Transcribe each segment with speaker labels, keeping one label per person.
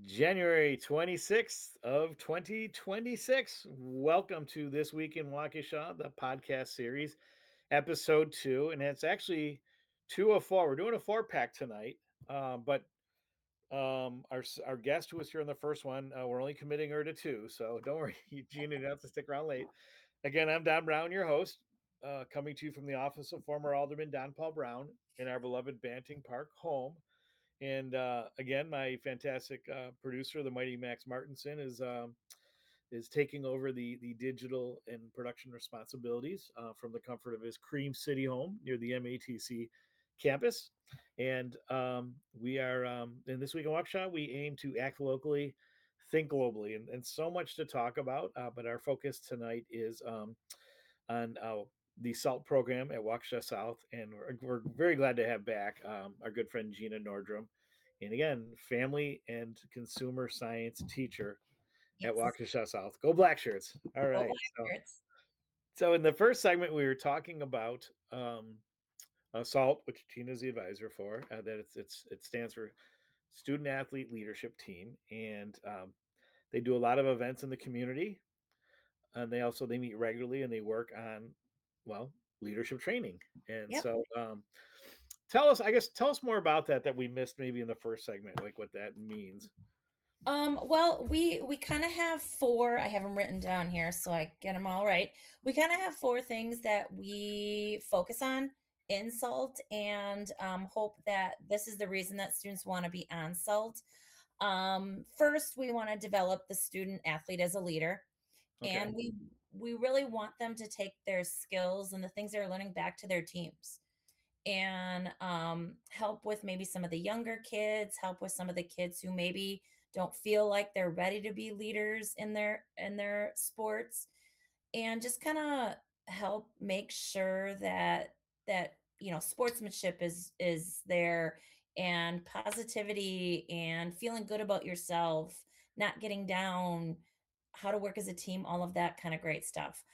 Speaker 1: January 26th of 2026. Welcome to This Week in Waukesha, the podcast series, episode 2. And it's actually 204. We're doing a 4-pack tonight. But our guest who was here in the first one, we're only committing her to 2. So don't worry, Gina, you don't have to stick around late. Again, I'm Don Brown, your host, coming to you from the office of former Alderman Don Paul Brown in our beloved Banting Park home. And again, my fantastic producer, the mighty Max Martinson, is taking over the digital and production responsibilities from the comfort of his Cream City home near the MATC campus. And we are in This Week in Waukesha, we aim to act locally, think globally, and so much to talk about. But our focus tonight is on the SALT program at Waukesha South, and we're very glad to have back our good friend Gina Nordrum, and again, family and consumer science teacher at
Speaker 2: Yes.
Speaker 1: Waukesha South. Go Black Shirts! All
Speaker 2: Go
Speaker 1: right,
Speaker 2: Blackbirds.
Speaker 1: so in the first segment, we were talking about SALT, which Gina's the advisor for. That it stands for Student Athlete Leadership Team, and they do a lot of events in the community, and they meet regularly and they work on well leadership training. And
Speaker 2: Yep.
Speaker 1: so tell us more about that we missed maybe in the first segment, like what that means.
Speaker 2: Well, we kind of have four. I have them written down here so I get them all right. We kind of have four things that we focus on in SALT, and hope that this is the reason that students want to be on SALT. First, we want to develop the student athlete as a leader,
Speaker 1: Okay.
Speaker 2: and we really want them to take their skills and the things they're learning back to their teams. And help with maybe some of the younger kids, help with some of the kids who maybe don't feel like they're ready to be leaders in their sports, and just kind of help make sure that sportsmanship is there, and positivity and feeling good about yourself, not getting down, how to work as a team, all of that kind of great stuff.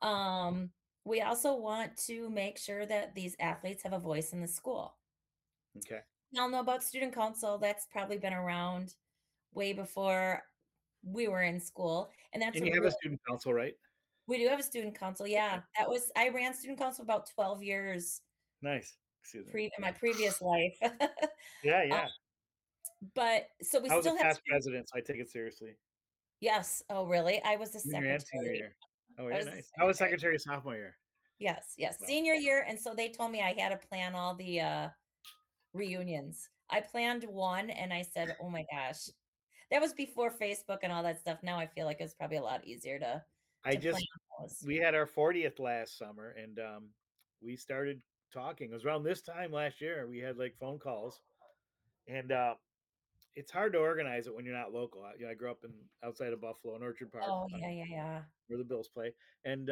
Speaker 2: We also want to make sure that these athletes have a voice in the school.
Speaker 1: Okay.
Speaker 2: Y'all know about student council. That's probably been around way before we were in school. And that's
Speaker 1: And
Speaker 2: a
Speaker 1: you have
Speaker 2: real
Speaker 1: a student council, right?
Speaker 2: we do have a student council.
Speaker 1: Okay.
Speaker 2: Yeah. I ran student council about 12 years
Speaker 1: Nice. Excuse me.
Speaker 2: in my previous life.
Speaker 1: Yeah,
Speaker 2: Uh,
Speaker 1: yeah.
Speaker 2: but so we
Speaker 1: I was a
Speaker 2: still have
Speaker 1: past
Speaker 2: student.
Speaker 1: president, so I take it seriously.
Speaker 2: Yes. Oh, really? I was the
Speaker 1: Junior and senior
Speaker 2: secretary.
Speaker 1: year. Oh
Speaker 2: I
Speaker 1: yeah,
Speaker 2: was the
Speaker 1: nice. I was
Speaker 2: secretary.
Speaker 1: secretary sophomore year.
Speaker 2: Yes, yes.
Speaker 1: Well,
Speaker 2: Senior year. And so they told me I had to plan all the reunions. I planned one and I said, "Oh my gosh." That was before Facebook and all that stuff. Now I feel like it's probably a lot easier
Speaker 1: I
Speaker 2: to plan
Speaker 1: just
Speaker 2: those.
Speaker 1: we had our 40th last summer, and we started talking. It was around this time last year. We had like phone calls, and it's hard to organize it when you're not local. I grew up in outside of Buffalo in Orchard Park,
Speaker 2: Oh, yeah, yeah, yeah.
Speaker 1: where the Bills play. And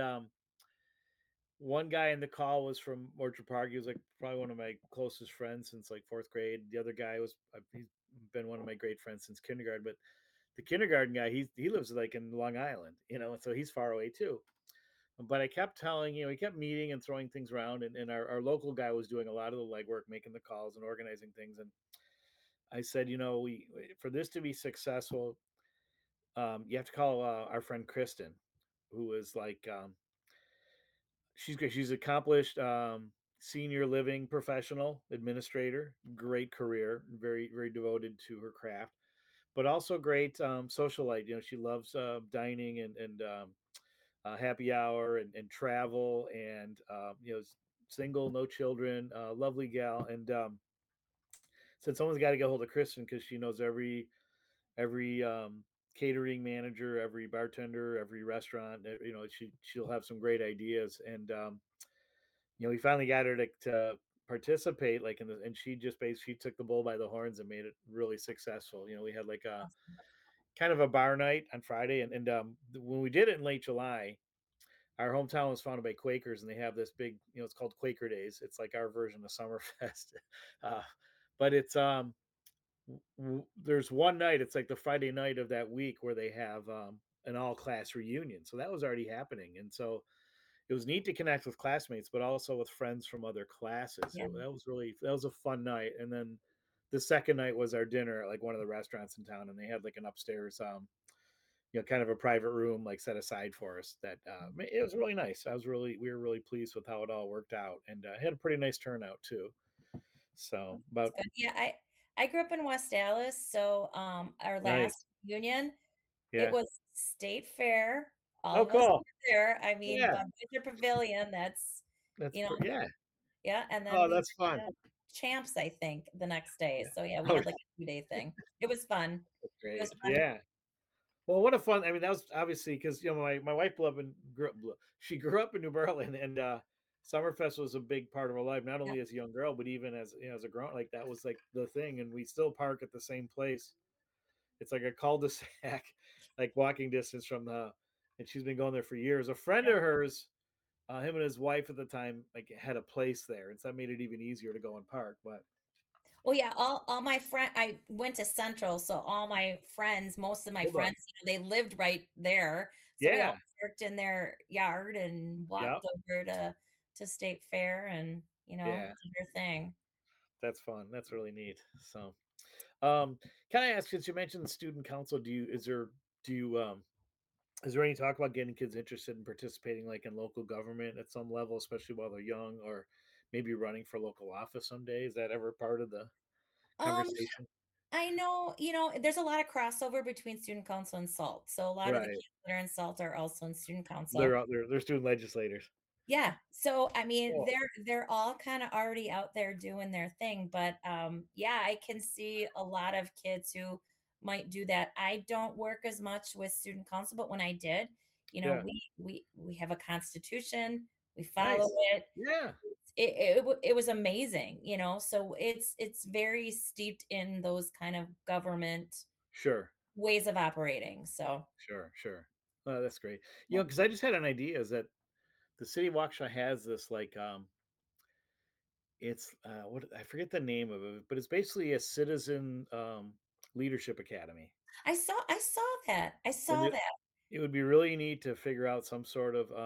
Speaker 1: one guy in the call was from Orchard Park. He was like probably one of my closest friends since like fourth grade. The other guy he's been one of my great friends since kindergarten. But the kindergarten guy, he lives like in Long Island, so he's far away too. But I kept telling, we kept meeting and throwing things around, and our local guy was doing a lot of the legwork, making the calls and organizing things. And I said, for this to be successful, you have to call our friend Kristen, who is like she's great. She's accomplished senior living professional administrator, great career, very very devoted to her craft, but also great socialite. She loves dining and happy hour and travel and single, no children, lovely gal. And said someone's got to get hold of Kristen because she knows every catering manager, every bartender, every restaurant. She'll have some great ideas. And we finally got her to participate, like and she just basically took the bull by the horns and made it really successful. We had like a
Speaker 2: Awesome.
Speaker 1: kind of a bar night on Friday, and when we did it in late July, our hometown was founded by Quakers, and they have this big, it's called Quaker Days. It's like our version of Summerfest, uh, but it's there's one night. It's like the Friday night of that week where they have an all class reunion. So that was already happening, and so it was neat to connect with classmates, but also with friends from other classes.
Speaker 2: Yeah.
Speaker 1: That was a fun night. And then the second night was our dinner at like one of the restaurants in town, and they had like an upstairs, kind of a private room like set aside for us. That it was really nice. We were really pleased with how it all worked out, and had a pretty nice turnout too. So,
Speaker 2: That's
Speaker 1: about
Speaker 2: good. Yeah, I grew up in West Dallas, so, our
Speaker 1: nice,
Speaker 2: last reunion, it
Speaker 1: yeah.
Speaker 2: was State Fair, all
Speaker 1: Oh,
Speaker 2: of us
Speaker 1: cool.
Speaker 2: were there. I mean,
Speaker 1: Yeah,
Speaker 2: Budweiser Pavilion, that's, you know,
Speaker 1: yeah.
Speaker 2: yeah, and then
Speaker 1: Oh,
Speaker 2: we
Speaker 1: that's fun.
Speaker 2: went to Champs, I think, the next day.
Speaker 1: Yeah.
Speaker 2: So, yeah, we
Speaker 1: Oh,
Speaker 2: had, like, a 2-day thing. It was fun.
Speaker 1: that's
Speaker 2: It was
Speaker 1: great.
Speaker 2: fun.
Speaker 1: Yeah. Well, what a fun. I mean, that was obviously because my wife she grew up in New Berlin, and Summerfest was a big part of her life, not
Speaker 2: Yeah.
Speaker 1: only as a young girl, but even as as a grown. Like that was like the thing, and we still park at the same place. It's like a cul-de-sac, like walking distance from the. And she's been going there for years. A friend of hers, him and his wife at the time, like had a place there, and so that made it even easier to go and park. But
Speaker 2: Well, yeah, all my friend I went to Central, so all my friends, most of my
Speaker 1: oh, boy.
Speaker 2: friends, they lived right there. So we all
Speaker 1: Yeah,
Speaker 2: worked in their yard and
Speaker 1: yeah,
Speaker 2: walked over to State Fair and,
Speaker 1: yeah.
Speaker 2: did our thing.
Speaker 1: That's fun. That's really neat. So, Um, can I ask, since you mentioned the student council, do you is there any talk about getting kids interested in participating like in local government at some level, especially while they're young, or maybe running for local office someday? Is that ever part of the
Speaker 2: Um,
Speaker 1: conversation?
Speaker 2: I know, there's a lot of crossover between student council and SALT. So a lot of the
Speaker 1: Right.
Speaker 2: kids that are in SALT are also in student council.
Speaker 1: They're out there, they're student legislators.
Speaker 2: Yeah. So I mean,
Speaker 1: Cool.
Speaker 2: they're all kind of already out there doing their thing, but yeah, I can see a lot of kids who might do that. I don't work as much with student council, but when I did,
Speaker 1: Yeah.
Speaker 2: we have a constitution, we follow
Speaker 1: Nice.
Speaker 2: it.
Speaker 1: Yeah.
Speaker 2: It was amazing, so it's very steeped in those kind of government
Speaker 1: Sure.
Speaker 2: ways of operating. So,
Speaker 1: Sure. Sure. That's great.
Speaker 2: yeah.
Speaker 1: Because I just had an idea is that the city of Waukesha has this like it's, what I forget the name of it, but it's basically a citizen, leadership academy,
Speaker 2: I saw that. I
Speaker 1: and
Speaker 2: saw that.
Speaker 1: it would be really neat to figure out some sort of,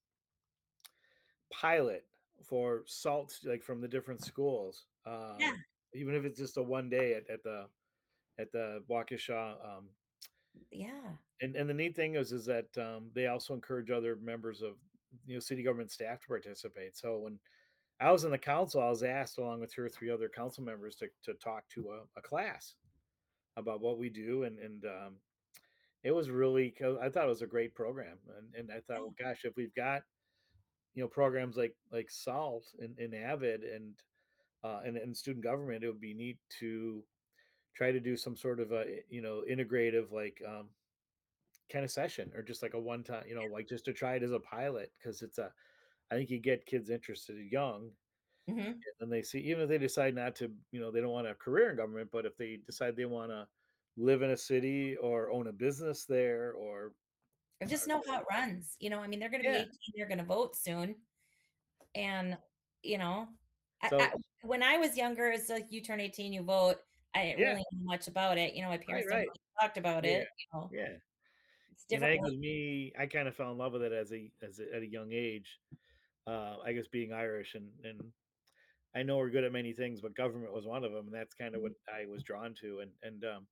Speaker 1: pilot for SALT, like, from the different schools,
Speaker 2: Yeah.
Speaker 1: even if it's just a one day at the Waukesha,
Speaker 2: Yeah.
Speaker 1: and the neat thing is that, they also encourage other members of, city government staff to participate. So when I was in the council, I was asked along with 2 or 3 other council members to talk to a class about what we do, and it was really I thought it was a great program, and I thought, well, gosh, if we've got programs like Salt and Avid and student government, it would be neat to try to do some sort of a integrative like kind of session or just like a one time like just to try it as a pilot because it's a I think you get kids interested young
Speaker 2: Mhm.
Speaker 1: and they see even if they decide not to they don't want a career in government but if they decide they want to live in a city or own a business there
Speaker 2: Or just
Speaker 1: or
Speaker 2: know how it runs, I mean, they're gonna be
Speaker 1: yeah
Speaker 2: 18, they're gonna vote soon, and, you know, I
Speaker 1: so
Speaker 2: when I was younger, it's like you turn 18, you vote. I didn't
Speaker 1: yeah
Speaker 2: really know much about it, my
Speaker 1: right
Speaker 2: parents never
Speaker 1: right
Speaker 2: really talked about
Speaker 1: yeah
Speaker 2: it,
Speaker 1: yeah.
Speaker 2: it's
Speaker 1: And I
Speaker 2: different
Speaker 1: think
Speaker 2: when
Speaker 1: with me, I kind of fell in love with it at a young age. I guess being Irish and I know we're good at many things, but government was one of them, and that's kind of what
Speaker 2: Mhm.
Speaker 1: I was drawn to. And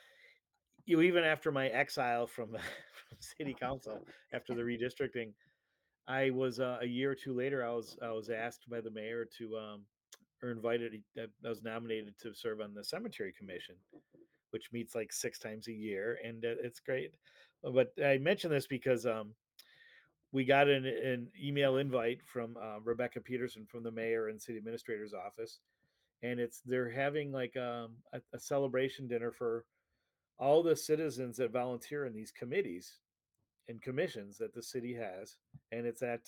Speaker 1: even after my exile from from city council after the redistricting, I was a year or two later. I was asked by the mayor to or invited. I was nominated to serve on the cemetery commission, which meets like 6 times a year, and it's great. But I mention this because we got an email invite from Rebecca Peterson from the mayor and city administrator's office, and they're having like a celebration dinner for all the citizens that volunteer in these committees and commissions that the city has, and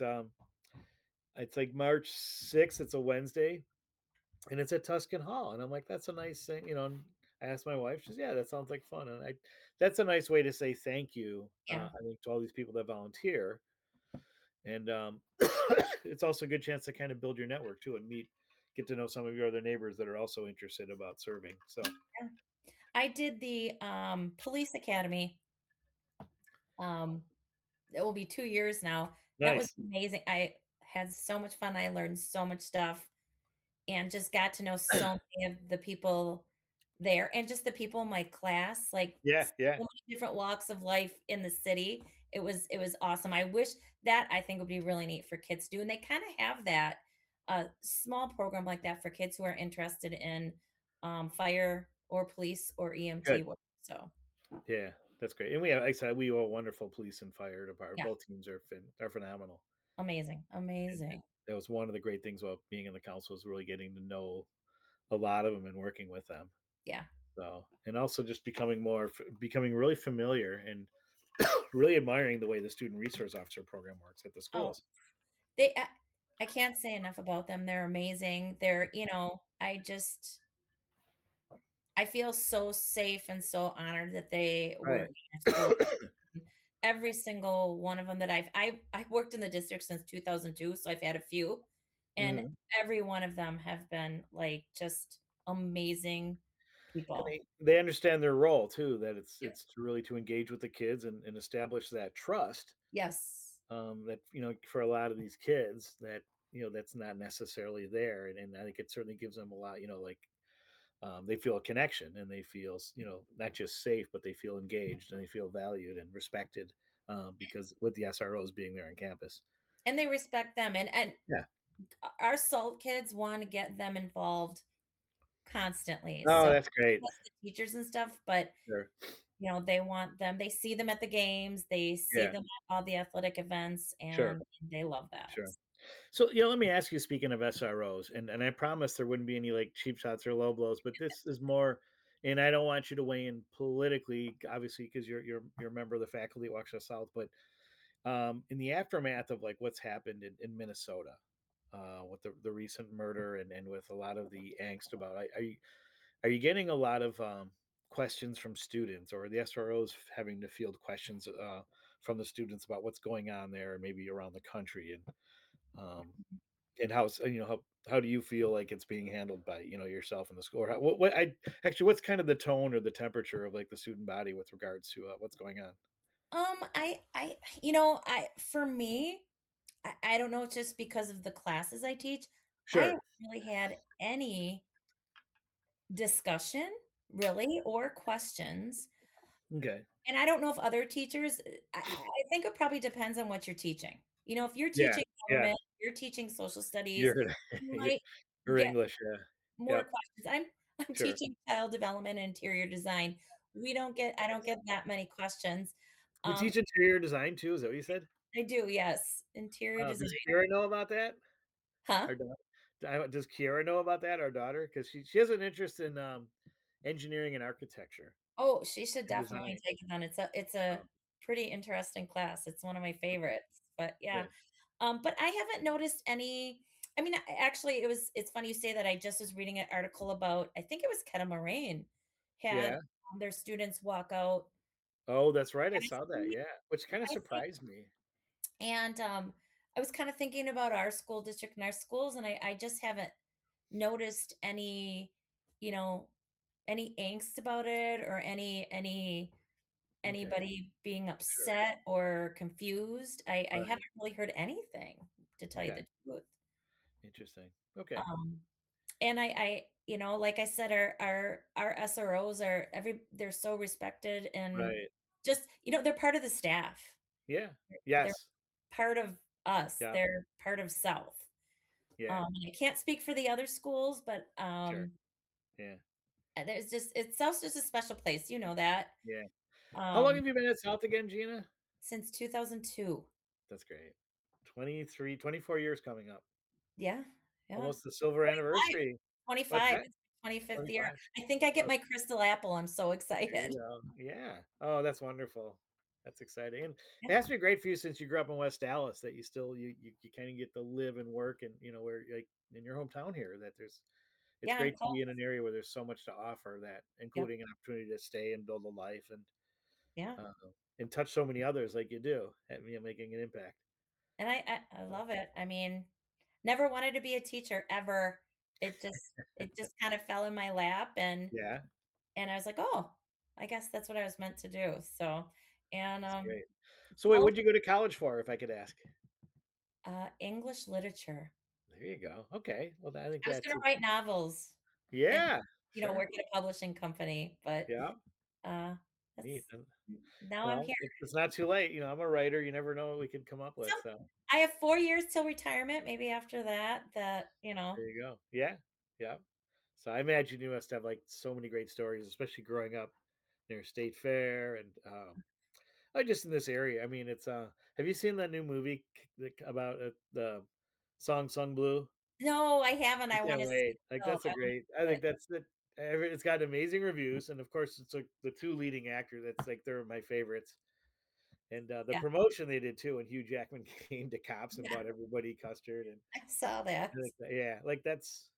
Speaker 1: it's like March 6th. It's a Wednesday, and it's at Tuscan Hall, and I'm like, that's a nice thing. And I asked my wife, she says, yeah, that sounds like fun, and I that's a nice way to say thank you.
Speaker 2: Yeah,
Speaker 1: I think to all these people that volunteer and it's also a good chance to kind of build your network too and get to know some of your other neighbors that are also interested about serving. So
Speaker 2: yeah. I did the, police academy, um, it will be 2 years now. That was
Speaker 1: nice.
Speaker 2: amazing. I had so much fun, I learned so much stuff and just got to know so many of the people, there, and just the people in my class, like,
Speaker 1: Yeah,
Speaker 2: so
Speaker 1: yeah,
Speaker 2: many different walks of life in the city. It was awesome. I wish that I think would be really neat for kids to do, and they kinda have that, small program like that for kids who are interested in, fire or police or EMT
Speaker 1: good.
Speaker 2: work, so,
Speaker 1: Yeah, that's great. And we have, like I said, we have a wonderful police and fire department.
Speaker 2: yeah,
Speaker 1: Both teams are phenomenal.
Speaker 2: amazing,
Speaker 1: And
Speaker 2: amazing.
Speaker 1: that was one of the great things about being in the council is really getting to know a lot of them and working with them.
Speaker 2: Yeah.
Speaker 1: So, and also just becoming really familiar and really admiring the way the student resource officer program works at the
Speaker 2: Oh,
Speaker 1: schools.
Speaker 2: they I can't say enough about them. They're amazing. I feel so safe and so honored that they work
Speaker 1: Right.
Speaker 2: in our school. Every single one of them that I worked in the district since 2002, so I've had a few, and
Speaker 1: Mhm.
Speaker 2: every one of them have been, like, just amazing
Speaker 1: And
Speaker 2: people.
Speaker 1: they understand their role too, that
Speaker 2: Yep.
Speaker 1: it's to really to engage with the kids and establish that trust.
Speaker 2: Yes.
Speaker 1: That for a lot of these kids that that's not necessarily there, and I think it certainly gives them a lot. Like they feel a connection and they feel not just safe, but they feel engaged and they feel valued and respected because with the SROs being there on campus.
Speaker 2: And they respect them, and
Speaker 1: Yeah.
Speaker 2: our SALT kids wanna get them involved constantly,
Speaker 1: Oh,
Speaker 2: so
Speaker 1: that's great.
Speaker 2: plus the teachers and stuff, but
Speaker 1: Sure.
Speaker 2: they see them at the games, they see
Speaker 1: Yeah.
Speaker 2: them at all the athletic events,
Speaker 1: Sure.
Speaker 2: and they love that.
Speaker 1: Sure. So, let me ask you, speaking of SROs, and I promise there wouldn't be any like cheap shots or low blows, but this is more, and I don't want you to weigh in politically, obviously, because you're a member of the faculty at Waukesha South, but in the aftermath of like what's happened in Minnesota, with the recent murder and with a lot of the angst about, are you getting a lot of questions from students or the SROs having to field questions from the students about what's going on there, maybe around the country, um, and how do you feel like it's being handled by, yourself in the school? Or what I actually, what's kind of the tone or the temperature of like the student body with regards to what's going on?
Speaker 2: For me, I don't know, it's just because of the classes I teach, I
Speaker 1: Sure.
Speaker 2: haven't really had any discussion, really, or questions,
Speaker 1: Okay.
Speaker 2: and I don't know if other teachers I think it probably depends on what you're teaching. If you're
Speaker 1: Yeah.
Speaker 2: teaching
Speaker 1: Yeah.
Speaker 2: government, you're teaching social studies,
Speaker 1: You're
Speaker 2: you
Speaker 1: you're
Speaker 2: might
Speaker 1: you're
Speaker 2: get
Speaker 1: English. Yeah.
Speaker 2: more
Speaker 1: Yep.
Speaker 2: questions. I'm
Speaker 1: Sure.
Speaker 2: teaching child development and interior design. I don't get that many questions.
Speaker 1: You
Speaker 2: Um,
Speaker 1: teach interior design too? Is that what you said?
Speaker 2: I do, yes, interior
Speaker 1: Does
Speaker 2: design.
Speaker 1: Kiara know about that?
Speaker 2: Huh?
Speaker 1: Our daughter. Does Kiara know about that? Our daughter, because she has an interest in engineering and architecture
Speaker 2: Oh, she should
Speaker 1: and
Speaker 2: definitely
Speaker 1: design.
Speaker 2: take it on. It's a
Speaker 1: Um,
Speaker 2: pretty interesting class. It's one of my favorites, but yeah.
Speaker 1: Good.
Speaker 2: But I haven't noticed any. I mean, actually, it's funny you say that. I just was reading an article about, I think it was Kettle Moraine had
Speaker 1: Yeah.
Speaker 2: their students walk out
Speaker 1: Oh, that's right. I saw that.
Speaker 2: nicely,
Speaker 1: Yeah, which kind of
Speaker 2: nicely.
Speaker 1: surprised me.
Speaker 2: And I was kind of thinking about our school district and our schools, and I just haven't noticed you know, any angst about it or
Speaker 1: Okay.
Speaker 2: anybody being
Speaker 1: Sure.
Speaker 2: upset or confused. I haven't
Speaker 1: Right.
Speaker 2: really heard anything, to tell you
Speaker 1: Okay.
Speaker 2: the truth.
Speaker 1: Interesting. Okay.
Speaker 2: Um, and like I said, our SROs they're so respected, and
Speaker 1: Right.
Speaker 2: just, they're part of the staff.
Speaker 1: Yeah.
Speaker 2: They're
Speaker 1: Yes.
Speaker 2: part of us.
Speaker 1: Yeah.
Speaker 2: They're part of South.
Speaker 1: Yeah.
Speaker 2: I can't speak for the other schools, but
Speaker 1: Sure. Yeah.
Speaker 2: South's just a special place. You know that.
Speaker 1: Yeah. How long
Speaker 2: Um,
Speaker 1: have you been at South again, Gina?
Speaker 2: since 2002.
Speaker 1: That's great. 23, 24 years coming up.
Speaker 2: Yeah, yeah.
Speaker 1: Almost the silver
Speaker 2: 25,
Speaker 1: anniversary. What's
Speaker 2: 25,
Speaker 1: that?
Speaker 2: it's my 25th year.
Speaker 1: 25.
Speaker 2: I think I get
Speaker 1: Okay.
Speaker 2: my crystal apple, I'm so
Speaker 1: There you
Speaker 2: excited.
Speaker 1: go. Yeah. Oh, that's wonderful. That's exciting. And
Speaker 2: Yeah,
Speaker 1: it has to be great for you since you grew up in West Dallas that you still you kind of get to live and work and where like in your hometown here that it's
Speaker 2: yeah, I'm
Speaker 1: great to
Speaker 2: close.
Speaker 1: be in an area where there's so much to offer that
Speaker 2: Yep,
Speaker 1: including an opportunity to stay and build a life
Speaker 2: yeah,
Speaker 1: uh, and touch so many others like you do and making an impact.
Speaker 2: and I
Speaker 1: Uh,
Speaker 2: love it. I mean, never wanted to be a teacher ever. It just kind of fell in my lap,
Speaker 1: yeah,
Speaker 2: and I was like, "Oh, I guess that's what I was meant to do." So, and,
Speaker 1: that's great. So wait,
Speaker 2: well,
Speaker 1: what'd you go to college for, if I could ask?
Speaker 2: English literature.
Speaker 1: There you go. Okay. Well, I think
Speaker 2: I was
Speaker 1: that's
Speaker 2: gonna
Speaker 1: it.
Speaker 2: write novels, and
Speaker 1: Yeah. Sure.
Speaker 2: work at a publishing company, but,
Speaker 1: Yeah.
Speaker 2: uh,
Speaker 1: Neat.
Speaker 2: that's
Speaker 1: And,
Speaker 2: now I'm
Speaker 1: well,
Speaker 2: here.
Speaker 1: it's not too late. I'm a writer. You never know what we could come up
Speaker 2: So,
Speaker 1: with. So
Speaker 2: I have 4 years till retirement, maybe after that.
Speaker 1: there you go. Yeah. Yeah. So I imagine you must have like so many great stories, especially growing up near State Fair and just in this area. I mean, it's have you seen that new movie about the song Sung Blue?
Speaker 2: No, I haven't,
Speaker 1: I
Speaker 2: I
Speaker 1: can't
Speaker 2: wanna see
Speaker 1: wait.
Speaker 2: it,
Speaker 1: Like
Speaker 2: so
Speaker 1: that's a
Speaker 2: I wanna
Speaker 1: great. I
Speaker 2: see
Speaker 1: think
Speaker 2: it.
Speaker 1: that's the. It's got amazing reviews, and of course, it's like the two leading actors. That's like they're my favorites. And the
Speaker 2: Yeah,
Speaker 1: promotion they did too, when Hugh Jackman came to Cops and
Speaker 2: yeah,
Speaker 1: bought everybody custard, and
Speaker 2: I saw that.
Speaker 1: I think yeah, like that's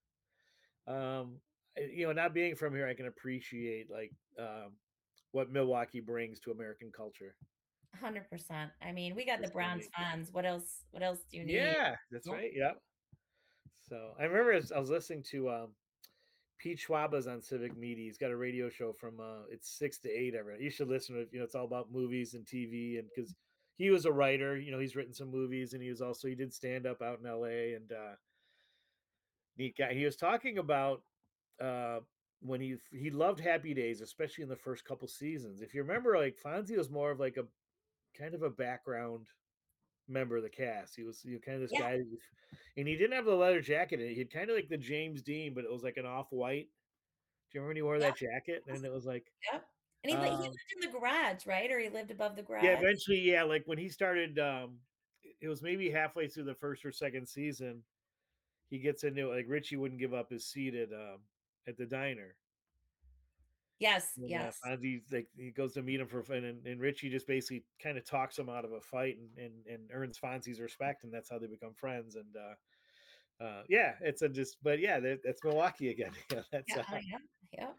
Speaker 1: not being from here, I can appreciate like what Milwaukee brings to American culture.
Speaker 2: 100%. I mean, we got the
Speaker 1: It's so
Speaker 2: bronze
Speaker 1: neat.
Speaker 2: fonz, what else do you need?
Speaker 1: Yeah, that's
Speaker 2: Oh,
Speaker 1: right. Yep. So I remember as I was listening to Pete Schwaba's on Civic Media. He's got a radio show from it's 6 to 8 every night. You should listen to it. It's all about movies and TV, and because he was a writer, he's written some movies, and he did stand up out in LA, and neat guy. He was talking about uh when he loved Happy Days, especially in the first couple seasons. If you remember, like Fonzie was more of like a kind of a background member of the cast. He was kind of this
Speaker 2: yeah,
Speaker 1: guy, and he didn't have the leather jacket. He had kind of like the James Dean, but it was like an off white. Do you remember when he wore
Speaker 2: yep,
Speaker 1: that jacket? And it was like,
Speaker 2: yep, and he
Speaker 1: um,
Speaker 2: lived in the garage, right? Or he lived above the
Speaker 1: yeah.
Speaker 2: garage?
Speaker 1: Eventually, yeah. Like when he started, it was maybe halfway through the first or second season. He gets into it. Like Richie wouldn't give up his seat at the diner.
Speaker 2: Yes,
Speaker 1: And,
Speaker 2: yes.
Speaker 1: Fonzie's like he goes to meet him for fun, and Richie just basically kind of talks him out of a fight and earns Fonzie's respect, and that's how they become friends. And yeah, it's a just, but yeah, that's Milwaukee again. Yeah, that's
Speaker 2: Yeah, yeah, yeah.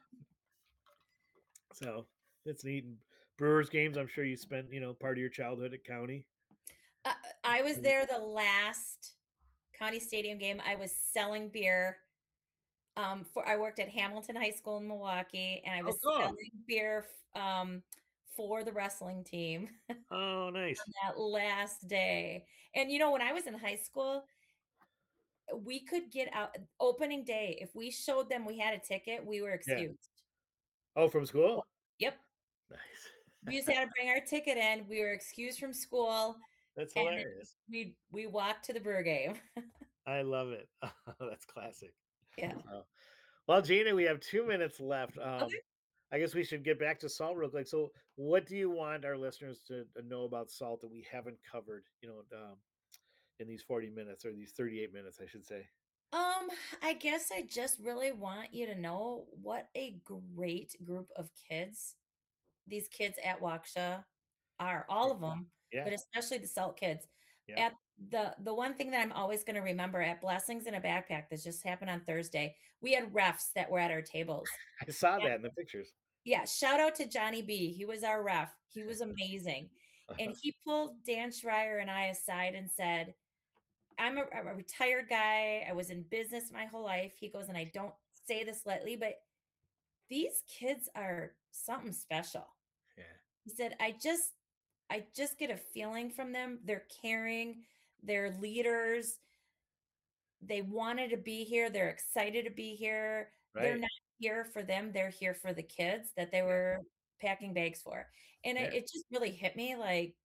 Speaker 1: so it's neat. And Brewers games, I'm sure you spent part of your childhood at County.
Speaker 2: Uh, I was there the last County Stadium game. I was selling beer. I worked at Hamilton High School in Milwaukee, and I
Speaker 1: Oh,
Speaker 2: was
Speaker 1: cool.
Speaker 2: selling beer for the wrestling team
Speaker 1: Oh, nice.
Speaker 2: that last day. And when I was in high school, we could get out opening day. If we showed them we had a ticket, we were
Speaker 1: Yeah.
Speaker 2: excused.
Speaker 1: Oh, from
Speaker 2: Oh,
Speaker 1: school.
Speaker 2: yep.
Speaker 1: Nice.
Speaker 2: We just had to bring our ticket in. We were excused from school,
Speaker 1: That's
Speaker 2: and then
Speaker 1: hilarious.
Speaker 2: we walked to the Brewer game.
Speaker 1: I love it. That's classic.
Speaker 2: Yeah.
Speaker 1: Oh. Well, Gina, we have 2 minutes left.
Speaker 2: Okay.
Speaker 1: I guess we should get back to salt real quick. So, what do you want our listeners to know about salt that we haven't covered? In these 40 minutes or these 38 minutes, I should say.
Speaker 2: Um, I guess I just really want you to know what a great group of kids these kids at Waukesha are, all
Speaker 1: Yeah.
Speaker 2: of them,
Speaker 1: Yeah.
Speaker 2: but especially the Salt kids.
Speaker 1: Yeah.
Speaker 2: At the one thing that I'm always gonna remember at Blessings in a Backpack that just happened on Thursday, we had refs that were at our tables.
Speaker 1: I saw that in the pictures.
Speaker 2: Yeah, shout out to Johnny B. He was our ref. He was amazing. And
Speaker 1: Uh-huh.
Speaker 2: he pulled Dan Schreier and I aside and said, I'm a retired guy. I was in business my whole life. He goes, and I don't say this lightly, but these kids are something special.
Speaker 1: Yeah.
Speaker 2: He said, I just get a feeling from them. They're caring, they're leaders. They wanted to be here. They're excited to be here. They're
Speaker 1: Right.
Speaker 2: not here for them. They're here for the kids that they
Speaker 1: Yeah.
Speaker 2: were packing bags for. And it,
Speaker 1: Yeah.
Speaker 2: it just really hit me like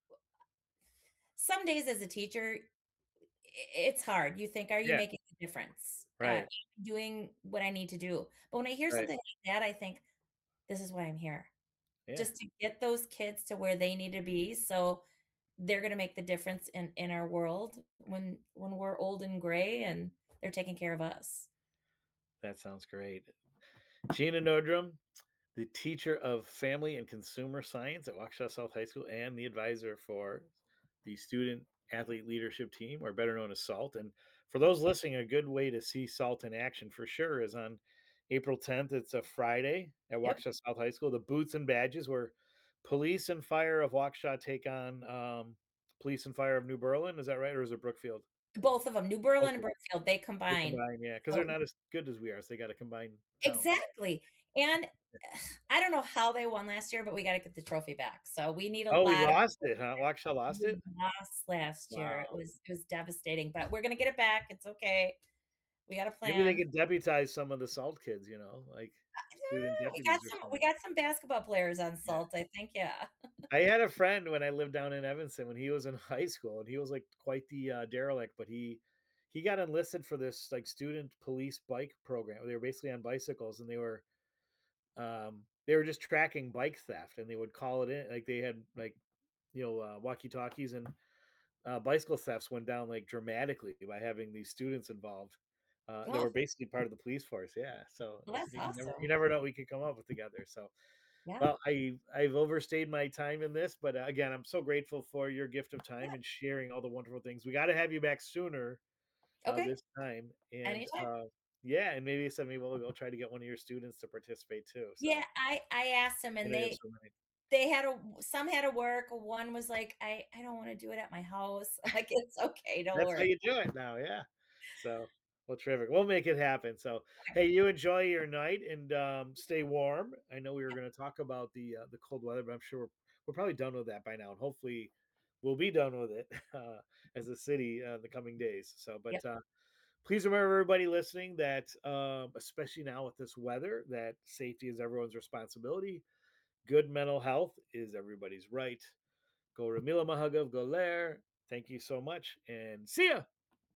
Speaker 2: some days as a teacher, it's hard. You think, "Are you
Speaker 1: Yeah.
Speaker 2: making a difference?
Speaker 1: Right.
Speaker 2: Doing what I need to do?" But when I hear
Speaker 1: Right.
Speaker 2: something like that, I think, "This is why I'm here,
Speaker 1: Yeah.
Speaker 2: just to get those kids to where they need to be, so they're gonna make the difference in our world when we're old and gray and they're taking care of us."
Speaker 1: That sounds great. Gina Nodrum, the teacher of family and consumer science at Waukesha South High School and the advisor for the student athlete leadership team, or better known as SALT. And for those listening, a good way to see SALT in action for sure is on April 10th. It's a Friday at
Speaker 2: Yep,
Speaker 1: Waukesha South High School. The Boots and Badges, where police and fire of Waukesha take on police and fire of New Berlin. Is that right? Or is it Brookfield?
Speaker 2: both of them, New Berlin and
Speaker 1: Okay.
Speaker 2: Brookfield, they
Speaker 1: They
Speaker 2: combine.
Speaker 1: combine, yeah, because they're
Speaker 2: So
Speaker 1: not as good as we are. So they got to combine towns.
Speaker 2: exactly, and I don't know how they won last year, but we gotta get the trophy back, so we need a
Speaker 1: Oh, we
Speaker 2: lot of
Speaker 1: lost it, huh? Waukesha lost
Speaker 2: we
Speaker 1: it?
Speaker 2: lost last year. It
Speaker 1: Wow.
Speaker 2: was it was devastating, but we're gonna get it back. It's okay. We got a
Speaker 1: Maybe they
Speaker 2: plan.
Speaker 1: could deputize some of the SALT kids, you know, like student deputies or
Speaker 2: We
Speaker 1: something.
Speaker 2: got some basketball players on
Speaker 1: Yeah.
Speaker 2: Salt, I think, yeah.
Speaker 1: I had a friend when I lived down in Evanston when he was in high school, and he was, like, quite the, derelict, but he got enlisted for this, like, student police bike program. They were basically on bicycles, and they were just tracking bike theft, and they would call it in like, they had, like, walkie-talkies, and bicycle thefts went down like dramatically by having these students involved that were
Speaker 2: Oh,
Speaker 1: basically part of the police force. Yeah, so
Speaker 2: well, that's
Speaker 1: you
Speaker 2: awesome.
Speaker 1: never know what we could come up with together. So,
Speaker 2: Yeah.
Speaker 1: well, I've overstayed my time in this, but again, I'm so grateful for your gift of time
Speaker 2: Yeah.
Speaker 1: and sharing all the wonderful things. We got to have you back sooner
Speaker 2: Okay.
Speaker 1: this time, and
Speaker 2: Anytime.
Speaker 1: yeah, and maybe we'll try to get one of your students to participate too.
Speaker 2: Yeah,
Speaker 1: So
Speaker 2: I asked them
Speaker 1: I
Speaker 2: and
Speaker 1: know you have so many.
Speaker 2: they had a some had to work, one was like, I don't wanna do it at my house." I'm like, "It's okay, don't
Speaker 1: That's how
Speaker 2: worry."
Speaker 1: you do it now, yeah. So, well, terrific. We'll make it happen. So, hey, you enjoy your night and stay warm. I know we were going to talk about the cold weather, but I'm sure we're probably done with that by now. And hopefully, we'll be done with it as a city in the coming days. So, but
Speaker 2: Yep,
Speaker 1: please remember, everybody listening, that especially now with this weather, that safety is everyone's responsibility. Good mental health is everybody's right. Go Ramila Mahagav Goler. Thank you so much, and see ya.